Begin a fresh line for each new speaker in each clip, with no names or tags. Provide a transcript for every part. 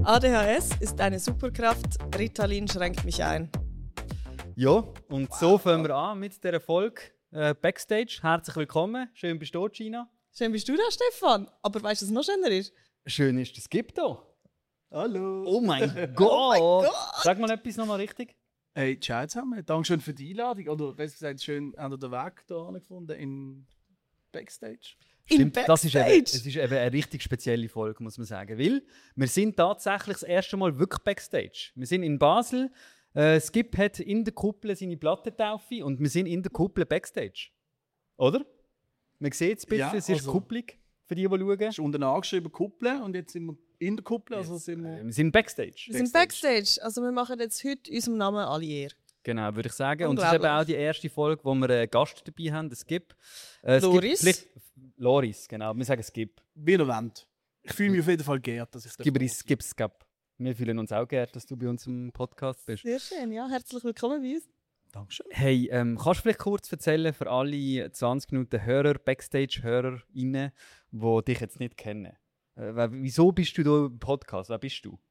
ADHS ist eine Superkraft, Ritalin schränkt mich ein.
Ja, und so fangen wir an mit dieser Folge Backstage. Herzlich willkommen. Schön bist du, Gina.
Schön bist du da, Stefan. Aber weißt du, was noch schöner ist?
Schön ist, es gibt hier.
Hallo.
Oh mein Gott.
Oh mein Gott.
Sag mal etwas nochmal richtig.
Hey, ciao zusammen. Dankeschön für die Einladung. Oder besser gesagt, schön habt ihr den Weg hier gefunden in Backstage.
Stimmt,
Im
das ist
Backstage?
es ist eben eine richtig spezielle Folge, muss man sagen. Weil wir sind tatsächlich das erste Mal wirklich Backstage. Wir sind in Basel. Skip hat in der Kuppel seine Plattentaufe und wir sind in der Kuppel Backstage. Oder? Man sieht es ein bisschen,
Ja,
es ist
also-
Kuppelig für die schauen.
Es ist unten angeschrieben Kuppel und jetzt sind wir in der Kuppel. Also sind wir
Wir sind Backstage.
Wir sind Backstage. Also wir machen jetzt heute unserem Namen alle Ehre.
Genau, würde ich sagen. Und es ist eben
Unglaublich.
auch die erste Folge, wo wir einen Gast dabei haben, den Skip.
Loris.
Loris, genau. Wir sagen Skip.
wie ihr wollt. Ich fühle mich auf jeden Fall geehrt, dass ich
Skip. Wir fühlen uns auch geehrt, dass du bei uns im Podcast bist.
Sehr schön, ja. Herzlich willkommen bei uns.
Dankeschön.
Hey, kannst du vielleicht kurz erzählen für alle 20 Minuten Hörer, Backstage-HörerInnen, die dich jetzt nicht kennen? Wieso bist du da im Podcast? Wer bist du?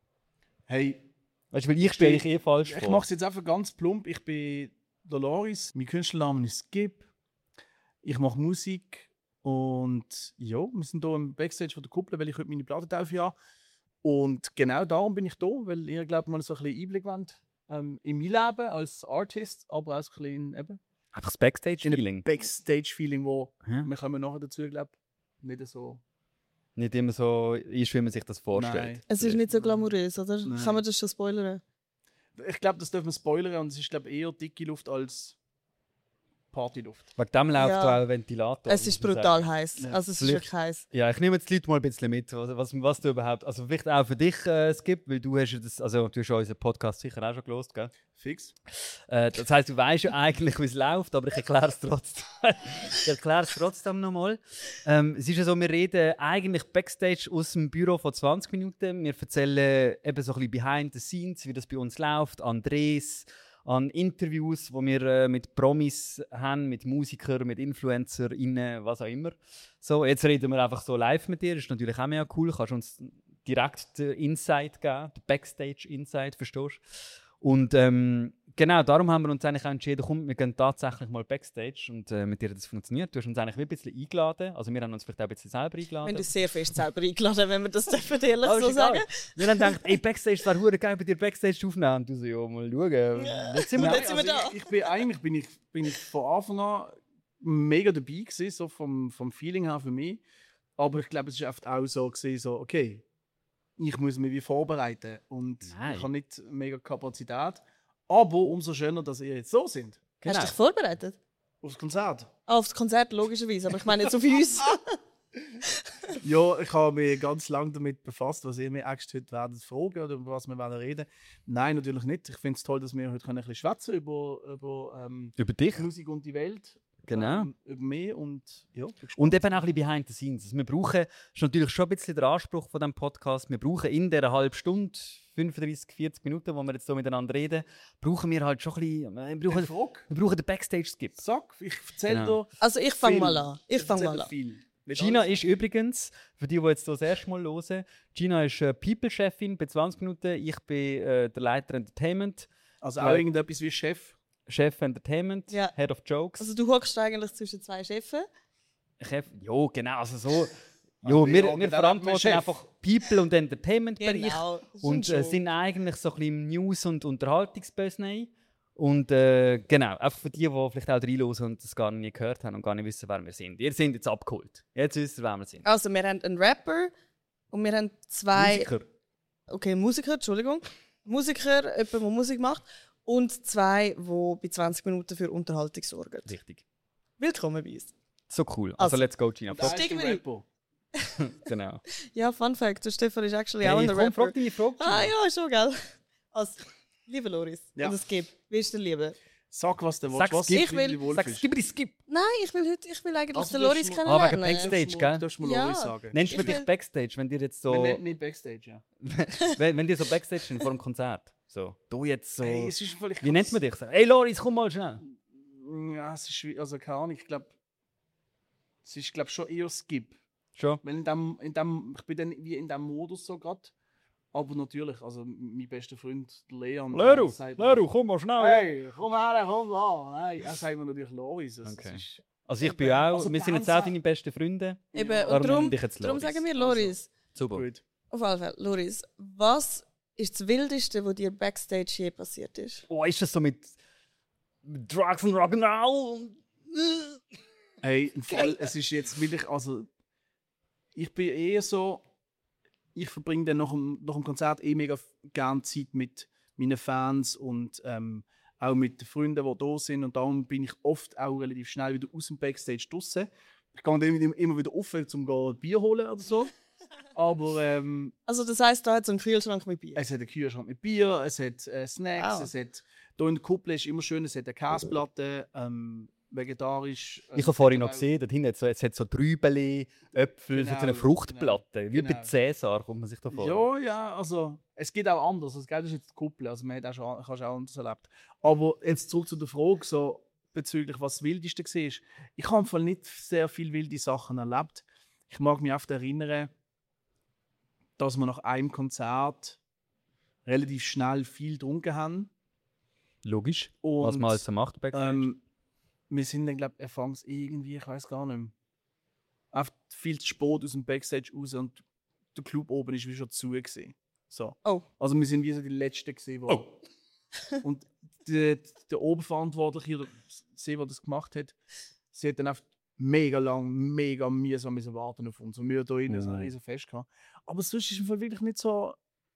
Hey,
Weißt du, weil ich stelle dich falsch
ich
vor.
mache es jetzt einfach ganz plump. Ich bin Loris. Mein Künstlername ist Skip. Ich mache Musik. Und ja, wir sind hier im Backstage von der Kuppel, weil ich heute meine Plattentaufe habe. Und genau darum bin ich da, weil ihr, glaube ich, mal so ein bisschen Einblick wollt in mein Leben als Artist, aber auch so ein bisschen eben
Einfach das Backstage-Feeling.
Backstage-Feeling, wo
Ja.
wir kommen nachher dazu, glaube ich, nicht so.
Nicht immer so ist, wie man sich das vorstellt.
Nein.
Es ist nicht so glamourös, oder?
Nein.
Kann man das schon spoilern?
Ich glaube, das dürfen wir spoilern und es ist, glaube ich, eher dicke Luft als Partyluft.
Wegen dem läuft
Ja.
auch ein Ventilator.
Es ist
muss man
brutal heiß.
Ja.
Also es ist
Vielleicht-
wirklich heiß.
Ja, ich nehme jetzt die Leute mal ein bisschen mit, was du überhaupt, also vielleicht auch für dich Skip, weil du hast ja das, also du hast ja unseren Podcast sicher auch schon gehört, gell?
Fix.
Das heisst, du weißt ja eigentlich, wie es läuft, aber ich erkläre es trotzdem. Ich erkläre es trotzdem nochmal. Es ist ja so, wir reden eigentlich Backstage aus dem Büro von 20 Minuten. Wir erzählen eben so ein bisschen behind the scenes, wie das bei uns läuft, an Drehs, an Interviews, die wir mit Promis haben, mit Musikern, mit InfluencerInnen, was auch immer. So, jetzt reden wir einfach so live mit dir. Das ist natürlich auch mega cool. Kannst uns direkt den Insight geben, den Backstage-Insight, verstehst du? Und genau, darum haben wir uns eigentlich auch entschieden, komm, wir gehen tatsächlich mal Backstage und mit dir hat das funktioniert. Du hast uns eigentlich wie ein bisschen eingeladen, also wir haben uns vielleicht auch ein bisschen selber
Wir
eingeladen.
haben uns sehr fest selber eingeladen, wenn wir das dürfen, ehrlich
Aber
so
ist egal.
sagen.
Wir haben gedacht, ey, Backstage wäre verdammt geil, bei dir Backstage aufnehmen. Und du so, ja, mal schauen. Jetzt sind wir
Und
da.
jetzt sind wir da.
Ich bin eigentlich bin ich von Anfang an mega dabei gewesen, so vom Feeling her für mich. Aber ich glaube, es ist oft auch so gewesen, so okay, ich muss mich wie vorbereiten und
Nein.
ich habe nicht mega Kapazität. Aber umso schöner, dass ihr jetzt so sind.
Hast du dich vorbereitet?
Aufs Konzert.
Aufs Konzert logischerweise, aber ich meine jetzt auf uns.
Ja, ich habe mich ganz lange damit befasst, was ihr mir extra heute werdet fragen oder über was wir werden reden. Nein, natürlich nicht. Ich finde es toll, dass wir heute ein bisschen schwätzen
Über dich.
Musik und die Welt.
Genau.
Über mich und ja. bin gespannt.
Und eben auch ein bisschen behind the scenes. Also wir brauchen, das ist natürlich schon ein bisschen der Anspruch von diesem Podcast, wir brauchen in dieser halben Stunde, 35, 40 Minuten, wo wir jetzt so miteinander reden, brauchen wir halt schon ein bisschen, wir brauchen den Backstage-Skip.
Sag, ich erzähle
Genau.
dir.
Also ich fange
viel.
mal an. Ich fange
erzähle
mal an.
viel. Nicht
Gina
alles.
ist übrigens, für die jetzt das erste Mal hören, Gina ist People-Chefin bei 20 Minuten, ich bin der Leiter Entertainment,
Also auch irgendetwas wie Chef.
Chef Entertainment,
Ja.
Head of Jokes.
Also du hockst eigentlich zwischen zwei Chefen.
Chef, ja, genau, also so.
Ah,
Jo,
wir
wir
hocken dann
verantworten
Chef.
einfach People- und Entertainment-Bereich.
Genau. Das ist
Und
schon.
sind eigentlich so ein bisschen im News- und Unterhaltungsbusiness. Und genau, einfach für die, die vielleicht auch reinhören und das gar nie gehört haben und gar nicht wissen, wer wir sind. Ihr seid jetzt abgeholt. Jetzt wisst ihr, wer wir sind.
Also wir haben einen Rapper und wir haben zwei...
Musiker.
Okay, Musiker, Entschuldigung. Musiker, jemand, der Musik macht. Und zwei, die bei 20 Minuten für Unterhaltung sorgen.
Richtig.
Willkommen bei uns.
So cool. Also,
Also,
let's go, Gina.
Da ist
Steigen
der
wir ein.
Rapper.
Genau.
Ja, Fun Fact, der Stefan ist actually auch
Hey,
ein
komm,
Rapper.
frag deine Frage.
Ah
Gina.
ja, schon, gell? Also, liebe Loris,
Ja.
und es gibt. Wie ist der Liebe?
Sag, was du
Sag's,
willst. Was
Skip.
Ich will-
du wohl
Sag,
fühlst.
skip, skip.
Nein, ich will eigentlich
Also,
den
du
Loris
darfst mal-
Ah, wegen
kennenlernen.
Backstage, gell?
Darfst du mal
Ja.
Loris sagen?
Nennst du
Ich
dich
will-
Backstage, wenn dir jetzt so.
Wir nennen nicht Backstage, ja.
wenn dir so Backstage sind vor dem Konzert. So. Du jetzt so.
Hey, es ist völlig
Wie nennt man dich? So, hey Loris, komm mal schnell.
Ja, es ist also keine Ahnung, ich glaube, es ist glaube schon eher Skip.
Schon?
Weil ich bin dann wie in dem Modus so gerade. Aber natürlich, also mein bester Freund Leon.
Leru,
sagt,
komm mal schnell.
hey, komm her, komm da. Nein, er sagt mir natürlich Loris.
Okay. Also ich bin auch,
Also
wir sind jetzt auch deine besten Freunde.
Eben,
Ja.
und
Darum
darum,
nenne ich jetzt
darum
Loris.
sagen wir Loris.
Super.
Gut.
Auf jeden Fall, Loris, was ist das Wildeste, was dir Backstage je passiert ist?
Oh, ist das so mit Drugs und Rock'n'Roll?
Hey, im Fall, es ist jetzt wirklich, also ich bin eher so, ich verbringe dann nach dem Konzert mega gerne Zeit mit meinen Fans und auch mit den Freunden, die da sind, und darum bin ich oft auch relativ schnell wieder aus dem Backstage draussen. Ich gehe dann immer wieder auf, um Bier holen oder so. Aber
Also das heisst, da hat es einen Kühlschrank mit Bier.
es hat einen Kühlschrank mit Bier, es hat Snacks,
Wow.
es hat hier in der Kuppel ist immer schön, es hat eine Käseplatte, vegetarisch.
Ich habe vorhin noch gesehen, dort hinten es hat so Trübeli, Äpfel,
Genau,
so eine Fruchtplatte. Wie bei
genau.
Cäsar kommt man sich da vor.
Ja, also es geht auch anders. Das ist jetzt die Kuppel, also man hat auch schon, kannst auch anders erlebt. Aber jetzt zurück zu der Frage, so bezüglich was das Wildeste war. Ich habe im Fall nicht sehr viele wilde Sachen erlebt. Ich mag mich oft erinnern, dass wir nach einem Konzert relativ schnell viel getrunken haben.
Logisch.
Und,
Was man also macht Backstage.
wir sind dann, glaube ich, anfangs irgendwie, ich weiß gar nicht mehr, einfach viel zu spät aus dem Backstage raus und der Club oben ist wie schon zu gewesen. So.
Oh.
Also wir sind wie so die Letzten gewesen, und der Oberverantwortliche, oder sie, die das gemacht hat, sie hat dann einfach mega lang, mega mühsam müssen warten auf uns. Und wir da innen so ein riesen Fest gehabt. Aber sonst ist es wirklich nicht so.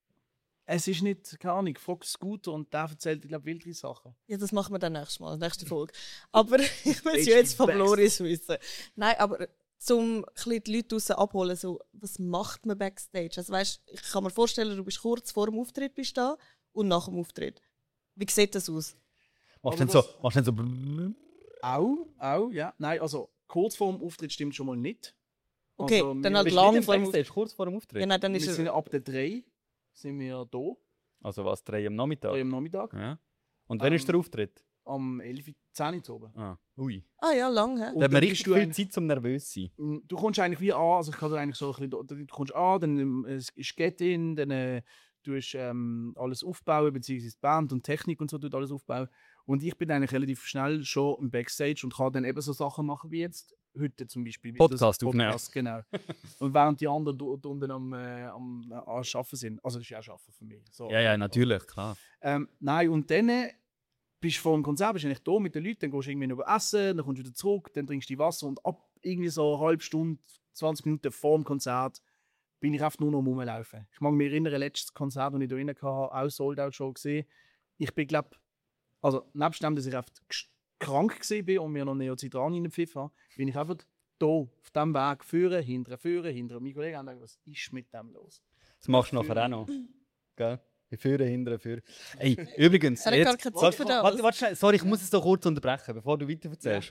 Es ist nicht, keine Ahnung, frag Scooter und der erzählt, ich glaube, wildere Sachen.
Ja, das machen wir dann nächstes Mal, nächste Folge. Aber ich will es
Echt
ja jetzt von
best.
Loris wissen. Nein, aber zum die Leute draussen abholen, so, was macht man Backstage? Also weißt, ich kann mir vorstellen, du bist kurz vor dem Auftritt bist da und nach dem Auftritt. Wie sieht das aus?
Machst du dann so.
Auch, ja. Nein, also kurz vor dem Auftritt stimmt schon mal nicht.
Okay,
Also,
dann
wir-
halt
Bist
lang
du nicht
vor
im
dem
Backstage, kurz vor dem Auftritt?
Ja, nein, dann
Wir
ist
sind
er.
ab der 3 sind wir da,
Also was, 3 am Nachmittag?
3 am Nachmittag,
Ja. Und wann ist der Auftritt?
am 11.10 Uhr oben.
Ah, ui.
Ah ja, lang, hä?
Und
Da hat man
dann
richtig
bist du
viel
eigentlich-
Zeit zum nervös sein.
Du kommst eigentlich wie an, also ich kann dir eigentlich so ein bisschen, du kommst an, dann ist Get-In, dann du hast alles aufbauen, beziehungsweise die Band und Technik und so tut alles aufbauen. Und ich bin eigentlich relativ schnell schon im Backstage und kann dann eben so Sachen machen wie jetzt heute zum Beispiel. Wie
Podcast
das
aufnehmen.
Genau. Und während die anderen dort unten am Arbeiten sind. Also das ist ja auch Arbeiten für mich. So.
Ja, natürlich, klar.
Nein, und dann bist du vor dem Konzert bist du eigentlich da mit den Leuten, dann gehst du irgendwie noch essen, dann kommst du wieder zurück, dann trinkst du Wasser und ab irgendwie so eine halbe Stunde, 20 Minuten vor dem Konzert bin ich einfach nur noch rumlaufen. Ich mag mich erinnern, letztes Konzert, das ich da rein hatte, auch Sold-Out-Show gesehen. Ich bin, glaube also nebst dem, dass ich einfach krank war und mir noch Neozitran reingepfiffen habe, bin ich einfach da, auf diesem Weg, führen, hinter. Meine Kollegen haben gedacht, was ist mit dem los?
Das machst du nachher auch noch. Gell? Führen, hinten, führen. Ey, übrigens.
Er hat gar keine Zeit für das.
Warte, schnell. Sorry, ich muss es doch kurz unterbrechen, bevor du weiter erzählst.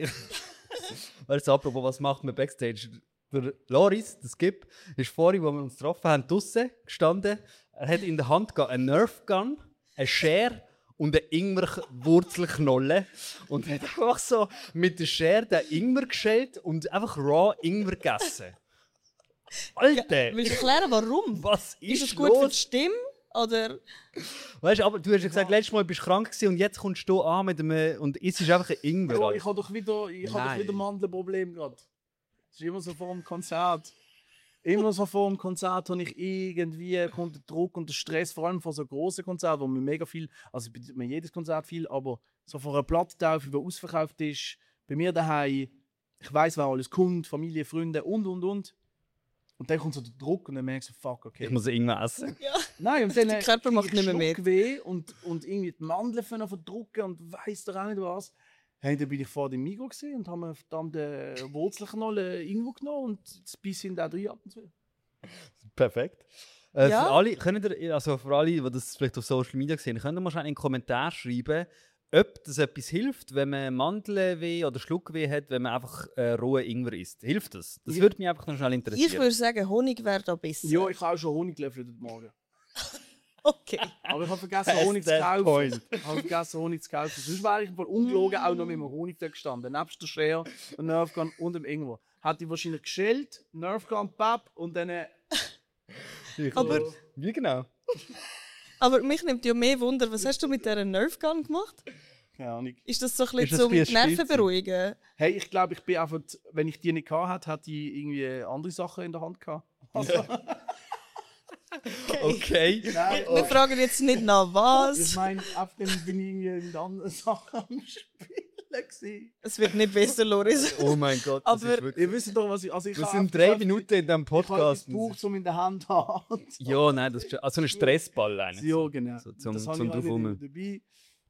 Weißt du, apropos, was macht man Backstage? Der Loris, das Skip, ist vorhin, wo wir uns getroffen haben, draussen gestanden. Er hat in der Hand einen Nerf Gun, eine Schere und eine Ingwerwurzelknolle. Und hat einfach so mit der Schere den Ingwer geschält und einfach raw Ingwer gegessen. Alter!
Willst du erklären, warum?
Was
Ist
ist
es gut für die
los?
Stimme? Oder?
Weißt du, aber du hast ja gesagt, letztes Mal bist du krank gewesen und jetzt kommst du an mit einem und isst einfach ein Ingwer.
Ja, ich habe doch wieder
Nein.
Mandelproblem gerade. Das ist immer so vor dem Konzert. Immer so vor dem Konzert habe ich irgendwie kommt der Druck und der Stress, vor allem vor so grossen Konzerten, wo mir mega viel, also bei mir jedes Konzert viel, aber so vor einer Plattentaufe, die ausverkauft ist, bei mir daheim, ich weiß, wer alles kommt, Familie, Freunde und. Und dann kommt so der Druck und dann merkst du, fuck, okay.
Ich muss Ingwer essen.
Nein, und dann
Der Körper macht nicht mehr mit.
Schluckweh und irgendwie die Mandeln verdrucken und weiss doch auch nicht was. Hey, dann bin ich vor dem Migros gesehen und habe mir verdammte Wurzelknolle irgendwo genommen und das bisschen da drin ab und zu.
Perfekt.
Ja.
Für alle, für alle, die das vielleicht auf Social Media sehen, könnt ihr mal schnell in den Kommentar schreiben, ob das etwas hilft, wenn man Mandelweh oder Schluckweh hat, wenn man einfach rohe Ingwer isst. Hilft das? Das
Ja.
würde mich einfach noch schnell interessieren.
Ich würde sagen, Honig wäre da besser.
Ja, ich habe auch schon Honig gelöffelt heute Morgen.
Okay.
Aber ich habe vergessen, Honig zu
That's
kaufen.
the point.
Ich habe vergessen, Honig zu kaufen. Sonst wäre ich voll ungelogen auch noch mit dem Honig da gestanden. Nebst der Schere, der Nerfgun und dem Ingwer. Hätte ich wahrscheinlich geschält, Nerfgun, Papp und dann
Aber-
Wie genau?
Aber mich nimmt ja mehr Wunder, was hast du mit dieser Nerf Gun gemacht?
Keine Ahnung.
Ist das so ein
Ist
bisschen
das
zum
wie ein Spielzeug?
Nerven beruhigen?
Hey, ich glaube, ich bin einfach, wenn ich die nicht hatte, hatte ich irgendwie andere Sachen in der Hand gehabt. Also,
Okay.
nein,
Wir fragen jetzt nicht nach
ich
was.
meine, auf dem bin ich irgendwie mit anderen Sachen am Spielen gewesen.
Es wird nicht besser, Loris.
Oh mein Gott,
Aber-
das ist wirklich...
Ihr wisst doch, was ich... Also ich
Wir
habe
sind
einfach
3 Minuten in diesem
Ich habe
Podcast.
das Buch zum in der Hand haben.
Ja, nein, das ist also ein Stressball eigentlich.
Ja, genau.
So, zum
das
zum
habe ich
drauf
auch
rum.
nicht dabei.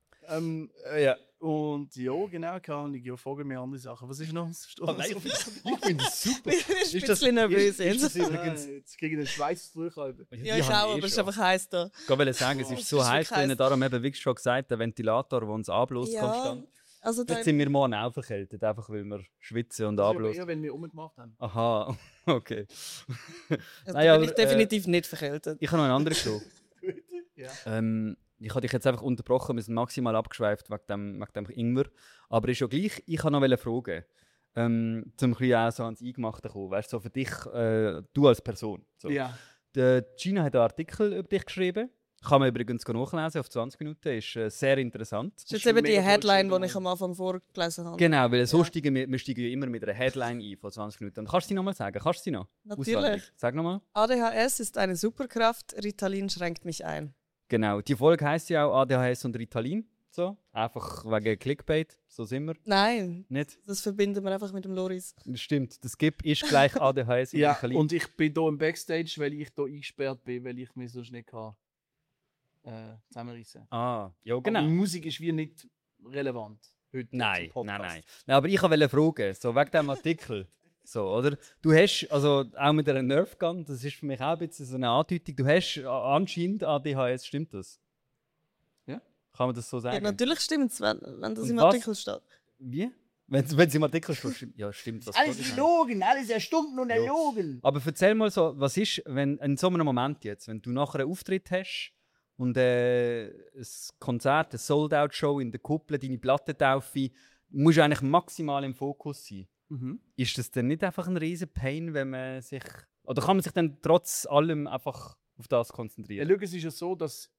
Ja.
Und ja, genau, keine Ahnung. Ja, fragen mir andere Sachen. Was ist noch?
Oh, nein, ich finde das super.
Ich bin ein
Ist das-
bisschen nervös.
ist das
jetzt.
übrigens...
Jetzt kriege ich den Schweiß durch.
Ja, ich auch, aber es ist einfach heiß da.
Ich wollte sagen, es ist so
Es ist
heiß
wirklich
drinnen, darum eben, wie schon gesagt, der Ventilator, der uns anbläst
Ja,
konstant.
also da
Jetzt sind wir morgen auch verkältet, einfach weil wir schwitzen und
Das ist aber
anbläst.
eher, wenn wir umgemacht haben.
Aha, okay.
also
Nein,
da
aber,
bin ich definitiv nicht verkältet.
Ich habe noch eine andere Show.
Ja.
Ich habe dich jetzt einfach unterbrochen, wir sind maximal abgeschweift wegen dem Ingwer. Aber ist ja gleich, ich wollte noch fragen, zum ein auch so ans Eingemachte kommen. Weißt du, so für dich, du als Person. So.
Ja.
Die Gina hat einen Artikel über dich geschrieben. Kann man übrigens nachlesen auf 20 Minuten, ist sehr interessant.
Das ist jetzt eben die
mega
Headline,
voll
die ich am Anfang vorgelesen habe.
Genau, weil so
Ja.
steigen wir steigen ja immer mit einer Headline ein von 20 Minuten. Und kannst du sie nochmal sagen? Kannst du sie noch?
Natürlich.
Auswendig. Sag nochmal.
ADHS ist eine Superkraft, Ritalin schränkt mich ein.
Genau, die Folge heisst ja auch ADHS und Ritalin. So. Einfach wegen Clickbait, so sind wir.
Nein,
Nicht?
das verbinden wir einfach mit dem Loris.
Das stimmt, das GIP ist gleich ADHS und
Ja,
Ritalin.
und ich bin hier im Backstage, weil ich hier eingesperrt bin, weil ich mich sonst nicht kann, zusammenreißen kann.
ja,
Aber
genau.
Musik ist wie nicht relevant heute
Nein,
zum
nein,
Podcast.
nein. Nein, aber ich wollte fragen, so wegen diesem Artikel. So, oder? Du hast, also auch mit einer Nerf Gun, das ist für mich auch ein bisschen so eine Andeutung, du hast anscheinend ADHS, stimmt das?
Ja.
Kann man das so
Ja,
sagen?
natürlich stimmt es, wenn das
Und
im
was?
Artikel steht.
Wie? Wenn es im Artikel steht, stimmt. Ja, stimmt. Das
Alles
kann sein.
erlogen, alles erstunken und
Ja.
erlogen.
Aber erzähl mal so, was ist, wenn in so einem Moment jetzt, wenn du nachher einen Auftritt hast und ein Konzert, eine Sold-Out-Show in der Kuppel, deine Plattentaufe, musst du eigentlich maximal im Fokus sein.
Mhm.
Ist das denn nicht einfach ein riesen Pain, wenn man sich... Oder kann man sich dann trotz allem einfach auf das
Ja,
konzentrieren?
schau, es ist ja so, dass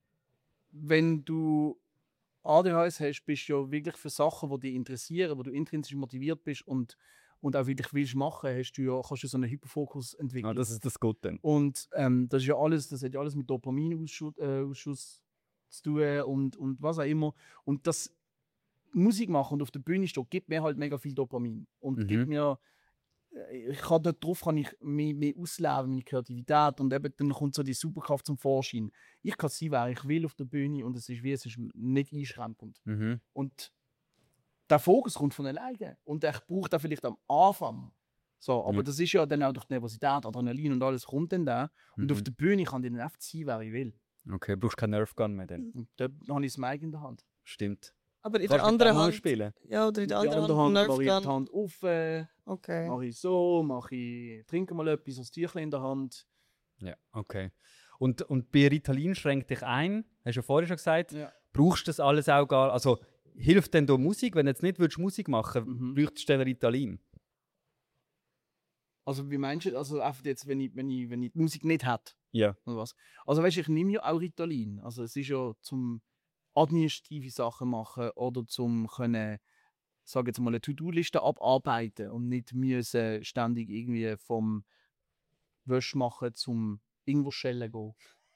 wenn du ADHS hast, bist du ja wirklich für Sachen, die dich interessieren, wo du intrinsisch motiviert bist und auch wirklich willst machen, kannst du so einen Hyperfokus entwickeln.
Ja, das ist das Gute.
Und das ist ja alles, das hat ja alles mit Dopaminausschuss zu tun und was auch immer. Und das Musik machen und auf der Bühne stehen, gibt mir halt mega viel Dopamin. Und
Mhm.
gibt mir, ich kann dort drauf kann ich mehr ausleben, meine Kreativität. Und eben dann kommt so die Superkraft zum Vorschein. Ich kann sein, wer ich will auf der Bühne und es ist nicht einschränkend.
Mhm.
Und der Fokus kommt von alleine. Und ich brauche da vielleicht am Anfang. So, aber
Ja.
das ist ja dann auch durch die Nervosität, Adrenalin und alles kommt dann da. Und
Mhm.
auf der Bühne kann ich dann einfach sein, wer ich will.
Okay, brauchst keine Nerf Gun mehr dann.
Und da habe ich das Mic in der Hand.
Stimmt.
Aber in
Kannst
der
du mit
anderen
dem mal
Hand.
spielen?
Ja, oder in der
Die
anderen
andere
Hand
Hand mache ich die
Nerf Gun.
Hand auf,
Okay.
mache ich so, trinke mal etwas, ein Tüchlein in der Hand.
Ja, okay. Und bei Ritalin schränkt dich ein, hast du ja vorher schon gesagt.
Ja.
Brauchst du das alles auch gar? Also hilft denn da Musik? Wenn du jetzt nicht willst, Musik machen
Mhm.
bräuchtest du dann Ritalin?
Also wie meinst du, also einfach jetzt, wenn ich die Musik nicht hätte,
Ja.
oder was? Also weißt du, ich nehme ja auch Ritalin. Also es ist ja zum administrative Sachen machen oder zum können, sage jetzt mal, eine To-Do-Liste abarbeiten und nicht müssen ständig irgendwie vom Wäsch machen zum irgendwo schellen gehen.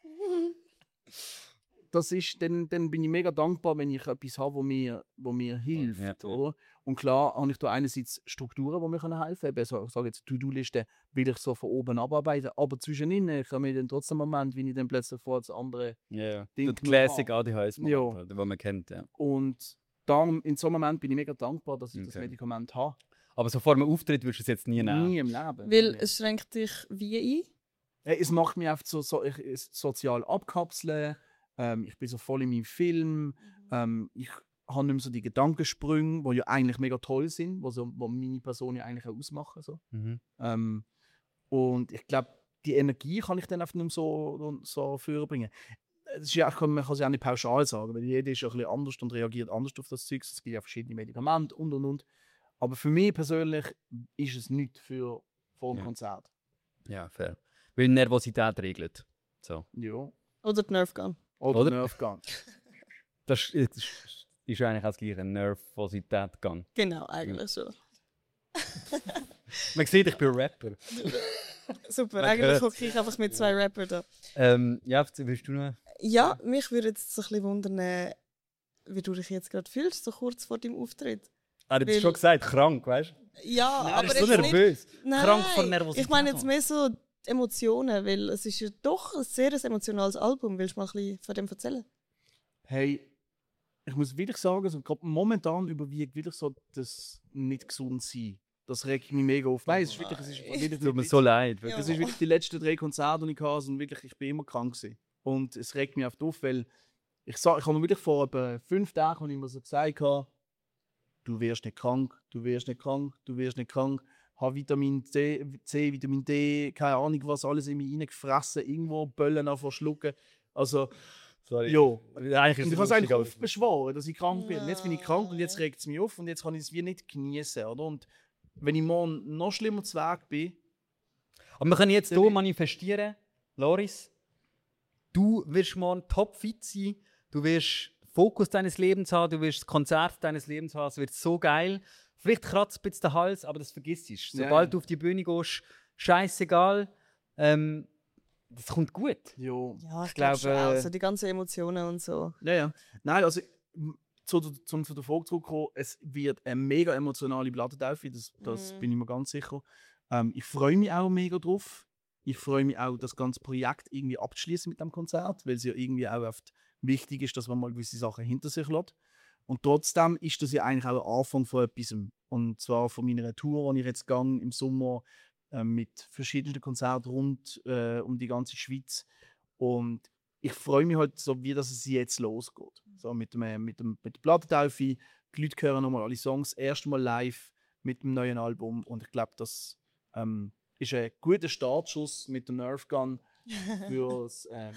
Das ist, dann bin ich mega dankbar, wenn ich etwas habe, wo mir hilft.
Ja.
Oder? Und klar habe ich da einerseits Strukturen, die mir helfen können. Also, ich sage jetzt, To-Do-Liste will ich so von oben abarbeiten. Aber zwischendrin komme ich dann trotzdem einen Moment, wenn ich dann plötzlich vor das andere.
Ja.
Ding
Der Classic
machen.
ADHS,
Ja.
den man kennt. Ja.
Und dann, in so einem Moment bin ich mega dankbar, dass ich das
Okay.
Medikament habe.
Aber so vor einem Auftritt würdest du es jetzt nie nehmen.
Nie im Leben.
Weil
Nie.
es schränkt dich wie ein.
Es macht mich einfach ich sozial abkapseln. Ich bin so voll in meinem Film. Ich habe nicht mehr so die Gedankensprünge, die ja eigentlich mega toll sind, wo meine Person ja eigentlich auch ausmachen. So.
Mhm.
Und ich glaube, die Energie kann ich dann einfach nicht mehr so vorbringen. Es ist ja, man kann es ja auch nicht pauschal sagen, weil jeder ist ja ein bisschen anders und reagiert anders auf das Zeug. Es gibt ja verschiedene Medikamente und. Aber für mich persönlich ist es nicht für ein
Ja.
Konzert.
Ja, fair. Weil Nervosität regelt. So.
Ja.
Oder die Nerf Gun.
Oder Nerf Gun.
Das ist eigentlich auch das gleiche, Nervosität Gun.
Genau, eigentlich schon.
Man sieht, ich bin Rapper.
Super,
Man
eigentlich
hört.
hocke ich einfach mit 2 Rappern da.
Ja, willst du noch?
Ja, mich würde jetzt so ein bisschen wundern, wie du dich jetzt gerade fühlst, so kurz vor deinem Auftritt.
Ah, du hast
Weil-
schon gesagt, krank, weißt du?
Ja,
Er
aber
ist so
jetzt nicht...
nervös.
Nein,
Krank vor Nervosität.
ich meine jetzt mehr so die Emotionen, weil es ist ja doch ein sehr emotionales Album. Willst du mal ein bisschen von dem erzählen?
Hey, ich muss wirklich sagen, so, gerade momentan überwiegt wirklich so das nicht gesund sein. Das regt mich mega auf. Nein, es ist wirklich,
Tut mir so leid.
Ja.
das ist wirklich die letzten 3 Konzerte, die ich hatte, und wirklich, ich bin immer krank gewesen. Und es regt mich oft auf, weil ich habe mir wirklich vor etwa 5 Tagen immer so gesagt, du wirst nicht krank, du wirst nicht krank, du wirst nicht krank. Habe Vitamin C, Vitamin D, keine Ahnung was, alles in mich reingefressen, irgendwo Böllen anfangen schlucken. Also,
Sorry.
ja.
Eigentlich
Und
ist
ich
es
habe es eigentlich
lustig,
oft beschworen, dass ich krank bin. Und jetzt bin ich krank und jetzt regt es mich auf und jetzt kann ich es wie nicht genießen, oder? Und wenn ich morgen noch schlimmer zu Weg bin,
aber wir können jetzt hier manifestieren, Loris, du wirst morgen topfit sein, du wirst Fokus deines Lebens haben, du wirst das Konzert deines Lebens haben, es wird so geil. Vielleicht kratzt ein bisschen der Hals, aber das vergisst du. Sobald du auf die Bühne gehst, scheißegal, das kommt gut.
ja.
Ja, ich
glaube,
glaube schon. Also die ganzen Emotionen und so.
Ja. Nein, also zu der Frage zurückzukommen, es wird eine mega emotionale Plattentaufe, das bin ich mir ganz sicher. Ich freue mich auch mega drauf. Ich freue mich auch, das ganze Projekt irgendwie abzuschließen mit dem Konzert, weil es ja irgendwie auch oft wichtig ist, dass man mal gewisse Sachen hinter sich lässt. Und trotzdem ist das ja eigentlich auch ein Anfang von etwas. Und zwar von meiner Tour, die ich jetzt gehe im Sommer mit verschiedenen Konzerten rund um die ganze Schweiz. Und ich freue mich halt so, wie das es jetzt losgeht. So mit der Plattentaufe. Die Leute hören nochmal alle Songs erstmal live mit dem neuen Album. Und ich glaube, das ist ein guter Startschuss mit der Nerf Gun für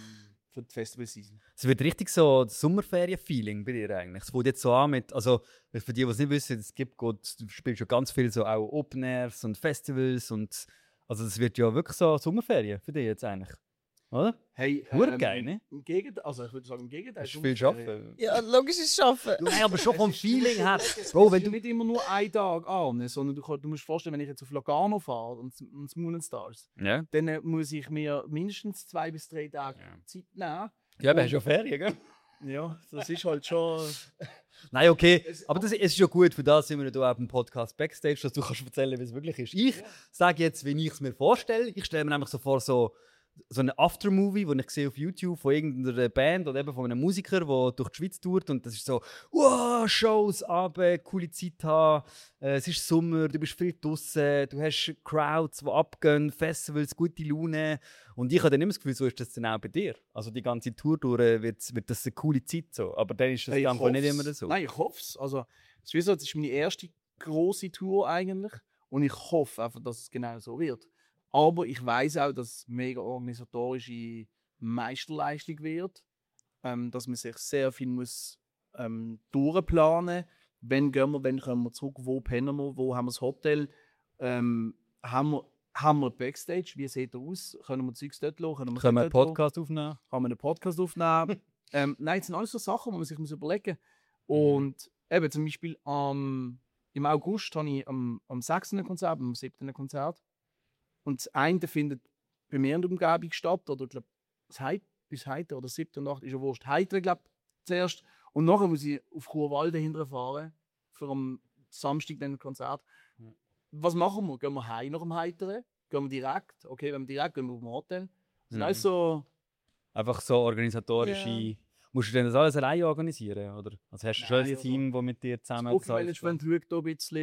die Festival-Season.
Es wird richtig so das Sommerferien-Feeling bei dir eigentlich. Es fängt jetzt so an mit, also für die, die es nicht wissen, du spielst schon ganz viel so auch Open Airs und Festivals und also das wird ja wirklich so Sommerferien für dich jetzt eigentlich, oder?
Hey,
Geil, ne?
Im Gegenteil, also ich würde sagen, im Gegenteil.
Hast du viel arbeiten?
Ja, logisch ist Schaffen.
Nein, aber schon vom Feeling her. Bro, wenn du
nicht immer nur einen Tag an, sondern du musst dir vorstellen, wenn ich jetzt auf Locarno fahre und ins Moon and Stars,
ja.
dann muss ich mir mindestens 2 bis 3 Tage Zeit nehmen.
Ja, aber hast ja Ferien, gell?
Ja, das ist halt schon.
Nein, okay. Aber es ist ja gut, für das sind wir hier auf dem Podcast Backstage, dass du kannst erzählen, wie es wirklich ist. Ich sage jetzt, wie ich es mir vorstelle. Ich stelle mir nämlich so vor, so einen Aftermovie, den ich sehe auf YouTube von irgendeiner Band oder eben von einem Musiker, der durch die Schweiz tourt. Und das ist so, wow, Shows, Abend, coole Zeit haben. Es ist Sommer, du bist viel draußen, du hast Crowds, die abgehen, Festivals, gute Laune. Und ich habe dann immer das Gefühl, so ist das dann auch bei dir. Also die ganze Tour durch wird das eine coole Zeit so. Aber dann ist das
Hey,
einfach nicht immer so.
Nein, ich hoffe es. Also, es ist meine erste grosse Tour eigentlich. Und ich hoffe einfach, dass es genau so wird. Aber ich weiß auch, dass es mega organisatorische Meisterleistung wird. Dass man sich sehr viel muss, durchplanen muss. Wann gehen wir, wann kommen wir zurück, wo pennen wir, wo haben wir das Hotel. Haben wir Backstage, wie sieht er aus? Können wir Zeugs dort lassen?
Können wir einen Podcast aufnehmen?
Kann man einen Podcast aufnehmen? Nein, das sind alles so Sachen, die man sich überlegen muss. Und eben zum Beispiel im August habe ich am 6. Konzert, am 7. Konzert. Und das eine findet bei mir in der Umgebung statt, oder ich glaube, bis heute oder 7. und 8. ist ja wurscht. Heute, glaube ich, zuerst. Und nachher muss ich auf Churwalde hinterfahren für am Samstag dann ein Konzert. Was machen wir? Gehen wir heim nach dem Heiteren? Gehen wir direkt? Okay, wenn wir direkt gehen wir auf dem Hotel. Das sind alles so.
Einfach so organisatorische.
Ja.
Musst du denn das alles alleine organisieren? Oder? Also hast du schon
Nein,
ein Team, das mit dir zusammen
Das Management schaut da ein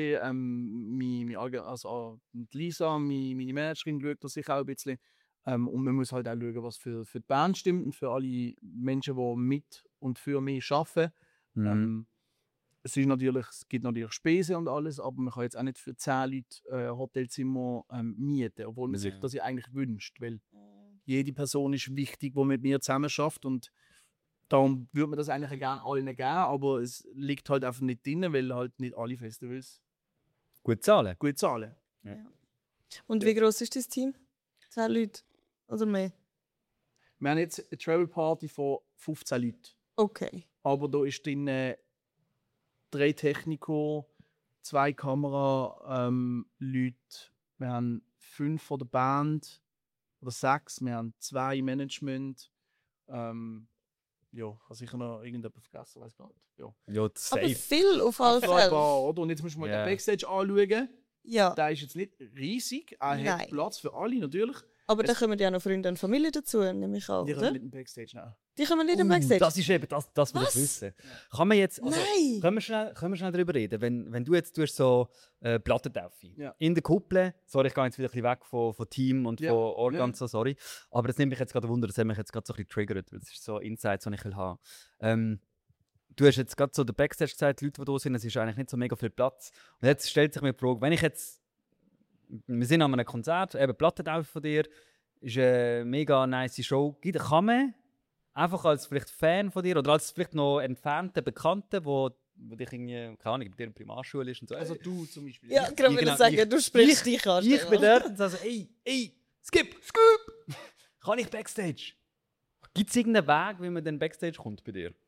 bisschen. Die Lisa, meine Managerin, schaut da sicher auch ein bisschen. Und man muss halt auch schauen, was für die Band stimmt und für alle Menschen, die mit und für mich arbeiten. Es gibt natürlich Spesen und alles, aber man kann jetzt auch nicht für 10 Leute Hotelzimmer mieten, obwohl man sich das ja eigentlich wünscht, weil jede Person ist wichtig, die mit mir zusammen schafft, und darum würde man das eigentlich gerne allen geben, aber es liegt halt einfach nicht drin, weil halt nicht alle Festivals
gut zahlen.
gut zahlen.
Und wie groß ist das Team? 10 Leute. Oder mehr?
Wir haben jetzt eine Travel Party von 15 Leuten.
Okay.
Aber da ist drin 3 Techniker, 2 Kamera-Leute. Wir haben 5 von der Band oder 6. Wir haben 2 Management. Ja, ich habe sicher noch irgendjemand vergessen, weiß gar nicht. Ja,
Ja,
Aber
safe.
viel auf alle
ein
Fälle.
paar, oder? Und jetzt musst du mal
Ja.
den Backstage anschauen.
Ja,
Der ist jetzt nicht riesig. Er hat
Nein.
Platz für alle, natürlich.
aber da kommen ja noch Freunde und Familie dazu, nehme ich an,
Die
oder?
können nicht im Backstage nehmen.
Die kommen nicht im Backstage?
Das ist eben das will ich
Was?
wissen. Kann man jetzt, also,
Nein!
können wir schnell darüber reden? Wenn du jetzt tust so Plattentaufe
Ja.
in der Kuppel, sorry, ich gehe jetzt wieder ein bisschen weg von Team und
Ja.
von Organ,
Ja.
und so, sorry. Aber das nimmt mich jetzt gerade Wunder, das hat mich jetzt gerade so ein bisschen triggert, weil das ist so Insights, die ich will haben. Du hast jetzt gerade so den Backstage gesagt, die Leute, die da sind, es ist eigentlich nicht so mega viel Platz. Und jetzt stellt sich mir die Frage, wenn ich jetzt, wir sind an einem Konzert, eben Plattentaufe von dir, ist eine mega nice Show. Kann man einfach als vielleicht Fan von dir oder als vielleicht noch entfernter Bekannter, wo dich irgendwie, keine Ahnung, bei dir in der Primarschule ist und so.
Also du zum Beispiel.
Ja, gerade
genau,
will sagen, du sprichst dich an.
Ich bin dort und sage so, ey, Skip! Kann ich Backstage? Gibt es irgendeinen Weg, wie man dann Backstage kommt bei dir?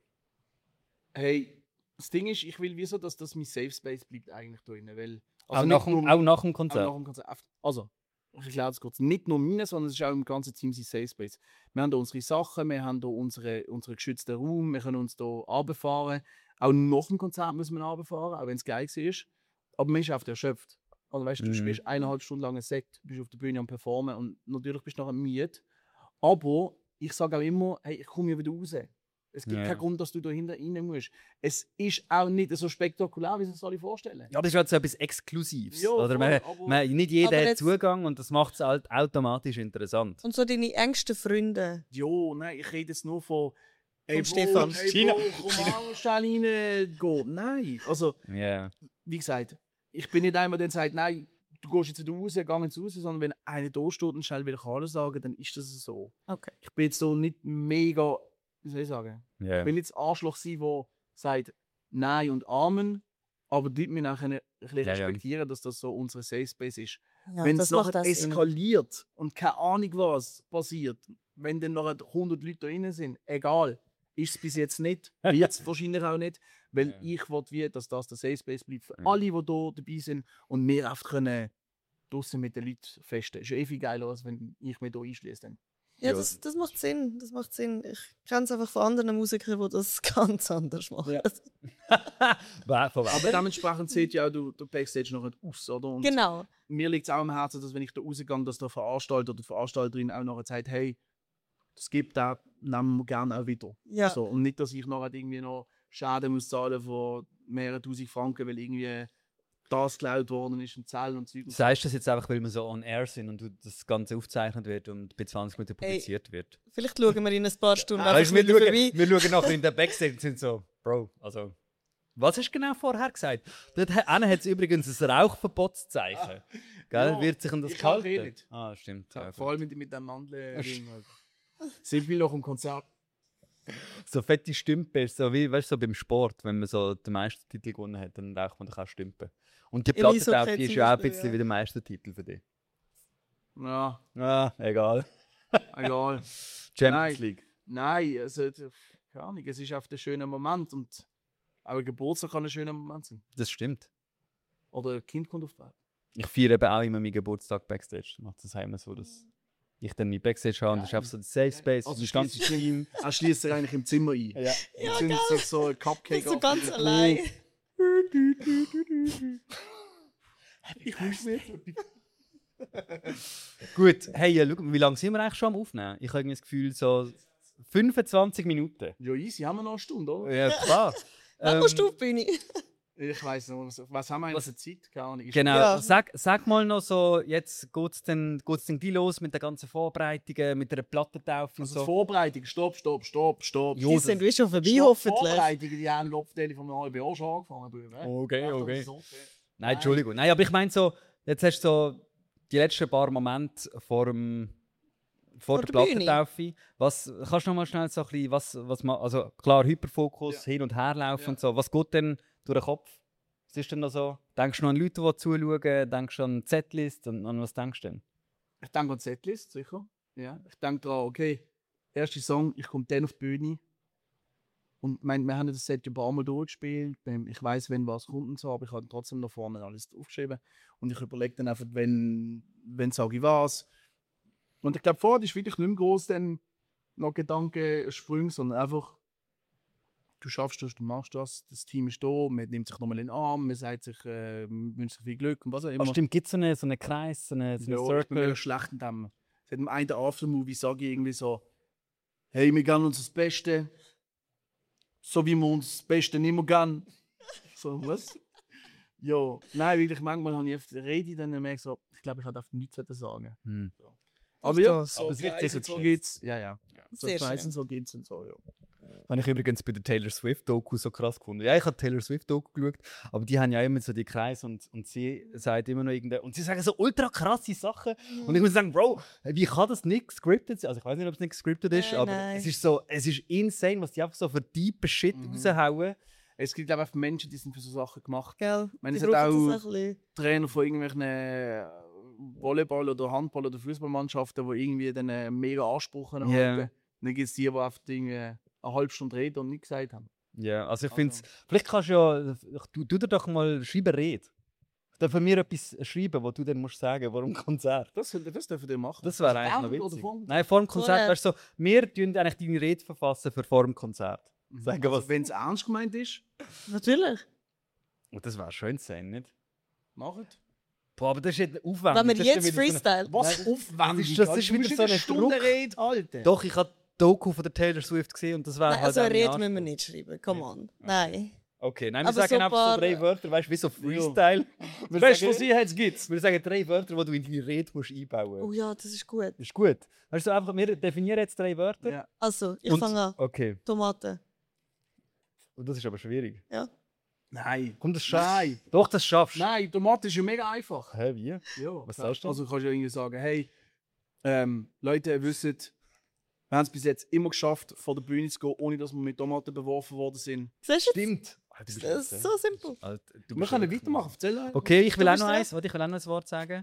Hey, das Ding ist, ich will wieso, dass das mein Safe Space bleibt eigentlich da drin, weil...
Auch
nicht
nach
nur-
dem
auch
Konzert?
nach dem Konzert. Also, ich erkläre es kurz. Nicht nur meine, sondern es ist auch im ganzen Team sein Safe Space. Wir haben hier unsere Sachen, wir haben hier unseren geschützten Raum, wir können uns hier runterfahren. Auch nach dem Konzert müssen wir runterfahren, auch wenn es geil war. Aber man ist oft erschöpft. Also, weißt du, du spielst 1,5 Stunden lang ein Set, bist auf der Bühne am Performen und natürlich bist du nachher müde. Aber ich sage auch immer, hey, ich komme ja wieder raus. Es gibt
Ja.
keinen Grund, dass du da hinten rein musst. Es ist auch nicht so spektakulär, wie sich das alle vorstellen.
Ja, das ist halt so etwas Exklusives.
Ja,
oder
voll,
nicht jeder
Aber
hat
jetzt-
Zugang und das macht es halt automatisch interessant.
Und so deine engsten Freunde.
Ja, nein, ich rede jetzt nur von...
Stefan.
China. Komm mal schnell reingehen. Nein, also,
Ja.
wie gesagt, ich bin nicht einer, der sagt, nein, du gehst jetzt wieder raus, geh jetzt raus, sondern wenn einer da steht und schnell will Hallo sagen, dann ist das so.
Okay.
Ich bin jetzt so nicht mega, wie soll ich sagen,
Ja.
ich will nicht das Arschloch sein, der sagt Nein und Amen, aber die müssen auch ein bisschen
Ja, ja.
respektieren, dass das so unsere Safe Space ist.
Ja,
Wenn es
das macht
nachher
das Sinn.
eskaliert und keine Ahnung was passiert, wenn dann noch 100 Leute da drin sind, egal, ist es bis jetzt nicht, wird es wahrscheinlich auch nicht, weil
Ja.
ich will, wie, dass das der Safe Space bleibt für
Ja.
alle, die hier dabei sind und wir einfach können draussen mit den Leuten festen. Ist ja viel geiler, als wenn ich mich hier einschließe. Dann.
Ja, das macht Sinn. Das macht Sinn. Ich kenne es einfach von anderen Musikern, die das ganz anders machen.
Ja. Aber dementsprechend sieht ja auch der Backstage noch nicht aus, oder? Und
Genau.
mir liegt es auch am Herzen, dass wenn ich da rausgehe, dass der Veranstalter oder die Veranstalterin auch nachher sagt, hey, das gibt da, nehmen wir gerne auch wieder.
Ja.
So, und nicht, dass ich nachher irgendwie noch Schaden muss zahlen von mehreren tausend Franken, weil irgendwie das geklaut worden ist, ein Zell und Zeug.
Sagst du das jetzt einfach, weil wir so on air sind und das Ganze aufgezeichnet wird und bei 20 Minuten publiziert wird?
Vielleicht schauen wir in ein paar Stunden
Weißt,
einfach wieder vorbei.
wir schauen nachher in den Backstage und sind so, Bro, also. Was hast du genau vorher gesagt? Dort hat es übrigens ein Rauchverbotszeichen. Gell?
Ja,
Wird sich an das
ich rauche
gehalten?
nicht.
Ah, stimmt. Ja,
Vor allem mit dem Mandel. Sind wir noch im Konzert?
so fette Stümpe ist so wie weißt, so beim Sport, wenn man so den Meistertitel gewonnen hat, dann raucht man doch auch Stümpe. Und die
Im Eishockey
Plattentaufe ist
zum
ja auch ein
Beispiel,
bisschen
ja.
wie der Meistertitel für dich.
Ja,
Ah, egal.
egal.
Champions League.
Nein, also, keine Ahnung, es ist einfach ein schöner Moment und auch ein Geburtstag kann ein schöner Moment sein.
Das stimmt.
Oder ein Kind kommt auf die Welt.
Ich feiere eben auch immer meinen Geburtstag Backstage. Ich mache das immer so, dass ich dann mein Backstage habe und das ist einfach so ein Safe Space,
Also
das ganze Team.
Er schließt sich eigentlich im Zimmer ein.
Ja.
Und zündet sich so ein Cupcake
So
ab.
ganz allein.
Ich muss mir
Gut, hey, schau, wie lange sind wir eigentlich schon am Aufnehmen? Ich habe irgendwie das Gefühl, so 25 Minuten.
Ja, easy, haben wir noch eine Stunde, oder?
Ja, klar.
Wann musst du auf die Bühne?
Ich weiss noch, was haben wir eigentlich für Zeit? Keine Ahnung. Ist-
Genau,
Ja.
sag mal noch so, jetzt geht es dann gleich los mit den ganzen Vorbereitungen, mit der Plattentaufe und
Also
so.
Vorbereitung, stopp.
Die sind wie schon vorbei,
Stopp,
hoffentlich.
Vorbereitung, die haben Lopfdeli von einem halben Jahr schon angefangen. Bruder, hä?
Okay,
Ja,
okay.
das ist okay.
Nein, Entschuldigung. Nein, aber ich meine so, jetzt hast du so die letzten paar Momente vor der
der Bühne.
Plattentaufe. Was kannst du noch mal schnell so ein bisschen, was man, also klar Hyperfokus, hin und her laufen
Ja.
und so. Was geht denn durch den Kopf? Was ist denn da so? Denkst du noch an Leute, die zuschauen? Denkst du an die Setlist? Und an was denkst du denn?
Ich denke an die Setlist, sicher. Ja, ich denke daran, okay, erster Song, ich komme dann auf die Bühne. Und wir haben das Set ja ein paar Mal durchgespielt. Ich weiß, wenn was kommt und so, aber ich habe trotzdem noch vorne alles aufgeschrieben. Und ich überlege dann einfach, wenn sage ich was. Und ich glaube, vorher ist wirklich nicht mehr groß dann noch Gedankensprünge, sondern einfach, du schaffst das, du machst das Team ist da, man nimmt sich nochmal in den Arm, man sagt sich, wünscht sich viel Glück und was auch immer.
Aber stimmt, gibt es so einen Kreis, so einen
Ja, ich bin
Circle?
mega schlecht in dem. Seit dem einen Aftermovie sage ich irgendwie so, hey, wir geben uns das Beste, so wie wir uns das Beste nicht mehr geben. So, was? Ja, nein, wirklich, manchmal habe ich rede ich dann und merke so, ich glaube, ich hätte auf nichts sagen. So. Aber ja,
Das.
aber so geht's. Ja. So
Sehr
Kreisen,
schön.
so geht's und so, ja.
Habe ich übrigens bei der Taylor Swift-Doku so krass gefunden. Ja, ich habe Taylor Swift-Doku geschaut, aber die haben ja immer so die Kreise und sie sagt immer noch irgendeine. Und sie sagen so ultra krasse Sachen. Und ich muss sagen, Bro, wie kann das nicht gescriptet sein? Also ich weiß nicht, ob es nicht gescriptet ist, aber
Nein.
es ist insane, was die einfach so für deepen Shit raushauen.
Es gibt einfach Menschen, die sind für so Sachen gemacht.
Gell?
meine,
Die
es hat
brauchen
auch-
das ein bisschen.
Trainer von irgendwelchen Volleyball- oder Handball- oder Fußballmannschaften, die irgendwie dann einen mega Anspruch haben.
Ja.
Dann gibt es die, die einfach irgendwie eine halbe Stunde reden und nichts gesagt haben.
Ja, also ich finde es. Vielleicht kannst du ja. Du dir doch mal schreiben Rede. Ich darf von mir etwas schreiben, wo du dann musst sagen, warum Konzert.
Das dürfen wir machen.
Das wäre eigentlich noch
Während oder
witzig.
vor dem-
Nein, vor dem Konzert.
Vorher.
Weißt du, so, wir tun eigentlich deine Rede verfassen für vor dem Konzert. Sagen, was.
Also, wenn es ernst gemeint ist,
Natürlich.
Und das wäre schön sein, nicht?
macht.
Boah, aber das ist jetzt aufwendig.
Wenn wir
Das ist
jetzt
dann wieder so eine-
freestyle.
Was
Nein,
aufwendig?
das ist
Alter.
wieder
Du musst
so
nicht
ein
Stunde
Druck.
Rede halten.
Doch, ich habe die Doku von der Taylor Swift gesehen und das wäre
Nein,
halt
also eine
auch mein
Rede müssen wir
Anspruch.
nicht schreiben. Come on. Nein.
Okay, nein, wir
Aber
sagen
so
einfach so
paar-
3 Wörter, weißt du, wie so Freestyle. Wir
Weißt du,
sagen-
was ich jetzt gibt?
wir sagen 3 Wörter, die du in deine Rede musst einbauen
Oh
musst.
ja, das ist gut.
Ist gut. Weißt du, einfach, wir definieren jetzt 3 Wörter.
Ja.
Also, ich
Und-
fange an.
Okay,
Tomaten.
und das ist aber schwierig.
Ja.
Nein.
Komm, das schaffst
Nein.
Doch, das schaffst du.
Nein, Tomate ist ja mega einfach.
Hä, wie?
Ja.
Was sagst du?
Also kannst du ja irgendwie sagen, hey, Leute, ihr wisst, wir haben es bis jetzt immer geschafft, vor der Bühne zu gehen, ohne dass wir mit Tomaten beworfen worden sind.
Siehst du?
Stimmt.
Das ist so simpel.
Alter, du
Wir
bist
können
wirklich-
weitermachen, erzähl einfach.
Okay, ich will
Du
auch
bist
noch
dran.
eins. Warte, ich will auch noch ein Wort sagen.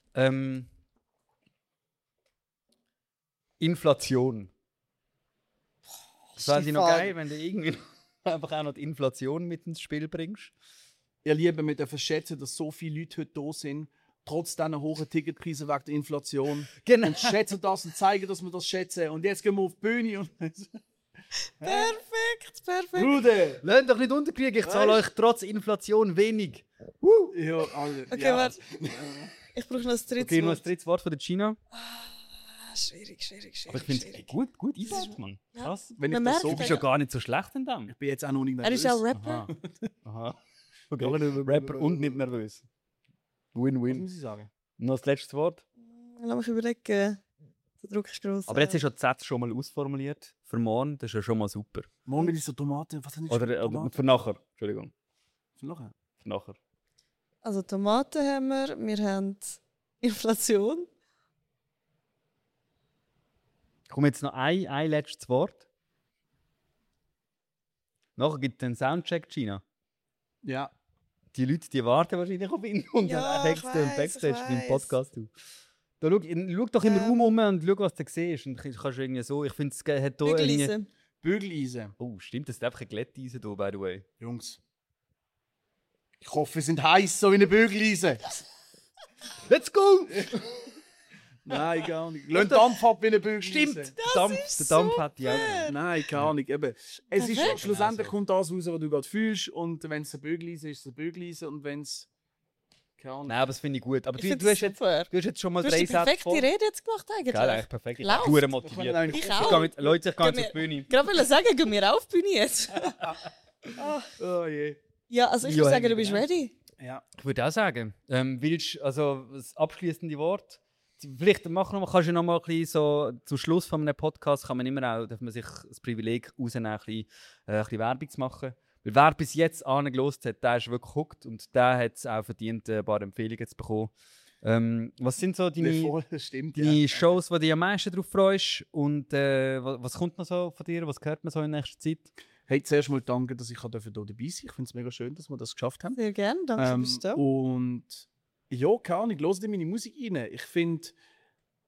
Inflation. Das wäre noch
Stefan.
geil, wenn du irgendwie einfach auch noch die Inflation mit ins Spiel bringst.
Ihr Lieben, wir dürfen schätzen, dass so viele Leute heute da sind, trotz dieser hohen Ticketpreise wegen der Inflation.
Genau.
Und schätzen das und zeigen, dass wir das schätzen. Und jetzt gehen wir auf die Bühne und...
Perfekt, perfekt.
Bruder!
Lasst doch nicht unterkriegen, ich zahle euch trotz Inflation wenig.
Ja, also,
Okay,
ja.
warte. Ich brauche noch ein drittes
Okay, noch ein
Wort.
drittes Wort von der China.
Schwierig, schwierig,
Aber ich
schwierig.
finde es gut eingesetzt, Mann.
Ja.
Krass.
Wenn ich
Man
das
merkt
so...
Du bist ja gar nicht so schlecht in dem.
Ich bin jetzt auch noch nicht
Er
nervös.
ist auch Rapper.
Aha. Aha. Okay. Rapper und nicht nervös.
Was
Win-win.
muss ich sagen?
Noch das letzte Wort.
Lass mich überlegen. Der Druck ist gross.
Aber jetzt ist ja der Satz schon mal ausformuliert. Für morgen, das ist ja schon mal super.
Morgen mit dieser Tomate. Was hast du
Oder für nachher. Entschuldigung.
Für nachher?
Für nachher.
Also Tomaten haben wir haben Inflation.
Komm jetzt noch ein letztes Wort. Nachher gibt es den Soundcheck, China.
Ja.
Die Leute, die warten wahrscheinlich auf ihn und
Ja,
dann
ich
Texte und
weiss,
Backstage
ich
beim
weiss.
Podcast. Da schau doch in den Raum um und schau, was du siehst. Und kannst du irgendwie so, ich finde, es hat da irgendwie...
Bügeleisen.
Bügeleisen.
Oh, stimmt, das ist einfach ein Glätteisen hier, by the way.
Jungs. Ich hoffe, sie sind heiß, so wie eine Bügeleisen.
Let's go!
Nein, gar nicht. Lass Dampf ab wie eine Bügeleisen.
Stimmt, der Dampf hat die auch.
Nein, keine Ahnung. Eben. Es ist,
Perfekt.
schlussendlich kommt das raus, was du gerade fühlst. Und wenn es ein Bügeleisen ist, ist es ein Bügeleisen. Und wenn es... Keine Ahnung.
Nein, aber das finde ich gut. Aber
Ich
du,
finde
du, hast
es
jetzt,
super.
du hast jetzt schon mal
Du hast
3
die
Sätze
perfekte
voll.
Rede jetzt gemacht eigentlich.
Geil, eigentlich perfekt. Ich bin
Läuft.
hure
Ich
motiviert.
kann
Ich
Ich
auch.
gehe mit, Leute, ich gehe jetzt
Geh
auf die Bühne.
Gerade wollte sagen, gehen wir auf die Bühne jetzt.
Oh je.
Ja, also ich
Ja,
würde sagen, du
ja.
bist ready.
Ja.
Ich würde auch sagen, willst also das abschließende Wort? Vielleicht kannst du noch mal ein bisschen so zum Schluss von einem Podcast kann man immer auch, darf man sich das Privileg rausnehmen, ein bisschen Werbung zu machen. Weil wer bis jetzt angelost hat, der ist wirklich geguckt und der hat es auch verdient, ein paar Empfehlungen zu bekommen. Was sind so deine,
Das stimmt,
deine Shows, wo du dich am meisten darauf freust? Und was kommt noch so von dir? Was hört man so in nächster Zeit?
Hey, zuerst mal danke, dass ich hier dabei sein durfte. Ich finde es mega schön, dass wir das geschafft haben.
Sehr gerne, danke, bist du da.
Und ja, keine Ahnung, hört in meine Musik rein. Ich finde,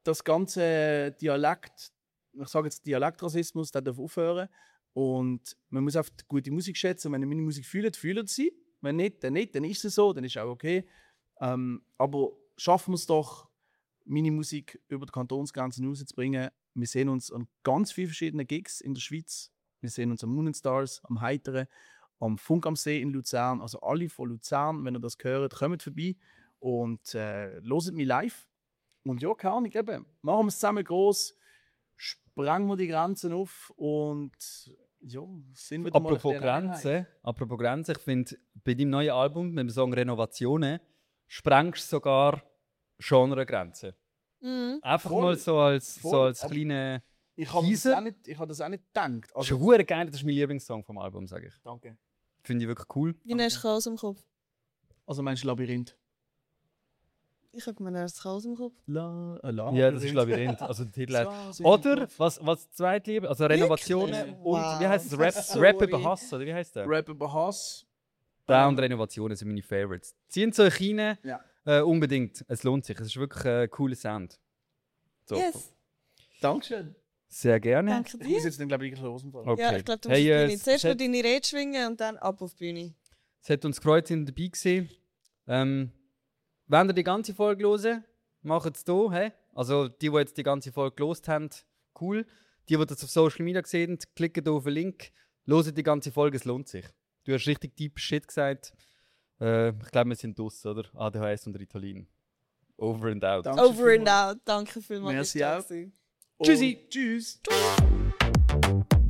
das ganze Dialekt, ich sage jetzt Dialektrassismus, der darf aufhören. Und man muss einfach gute Musik schätzen. Und wenn ihr meine Musik fühlt, fühlt sie. Wenn nicht, dann ist es so, dann ist es auch okay. Aber schaffen wir es doch, meine Musik über die Kantonsgrenzen rauszubringen. Wir sehen uns an ganz vielen verschiedenen Gigs in der Schweiz. Wir sehen uns am Moon and Stars, am Heiteren, am Funk am See in Luzern. Also alle von Luzern, wenn ihr das hört, kommt vorbei und hört mich live. Und ja, keine Ahnung, eben, machen wir es zusammen gross, sprengen wir die Grenzen auf und ja, sind wir
Apropos Grenzen, ich finde, bei deinem neuen Album, mit dem Song «Renovationen», sprengst du sogar Genregrenzen. Einfach
Voll.
mal so als
Voll.
kleine
Ich habe
Teaser.
das auch nicht gedacht.
Das ist ein verdammt geil, das ist mein Lieblingssong vom Album, sage ich.
Danke.
Finde ich wirklich cool.
Wie hast du Chaos im Kopf?
Also meinst du Labyrinth?
Ich habe mir erst Chaos im Kopf.
Ja, das ist Labyrinth, also der Titel heißt. Oder, was Zweitliebe, also Renovationen
Wirklich?
und,
Wow.
wie heißt es, Rap
Sorry.
über Hass, oder wie heißt der?
Rap über Hass.
Da und Renovationen sind meine Favorites. Ziehen Sie euch rein,
Ja.
unbedingt, es lohnt sich, es ist wirklich ein cooler Sound. So.
Yes,
Dankeschön.
Sehr gerne.
danke
Ich muss
dir.
jetzt dann glaube ich los.
Okay.
Ja, ich glaube, du musst
Hey,
auf die Bühne. Zuerst
es
noch deine Rede schwingen und dann ab auf die Bühne.
Es hat uns gefreut, sind dabei gewesen. Wenn ihr die ganze Folge hören, macht es hier. Hey? Also die jetzt die ganze Folge gelost haben, cool. Die das auf Social Media gesehen, klicken hier auf den Link, hören die ganze Folge, es lohnt sich. Du hast richtig deep Shit gesagt. Ich glaube, wir sind draussen, oder? ADHS und Ritalin. Over and out.
Danke
Over and
vielmals.
out. Danke vielmals.
Merci
bist du da
auch.
gewesen.
Und
Tschüssi.
Tschüss.